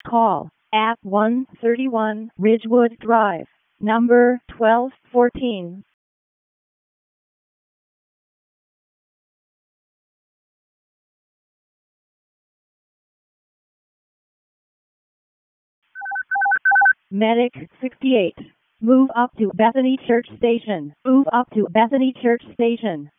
call at 131 Ridgewood Drive, number 1214. Medic 68. Move up to Bethany Church Station. Move up to Bethany Church Station.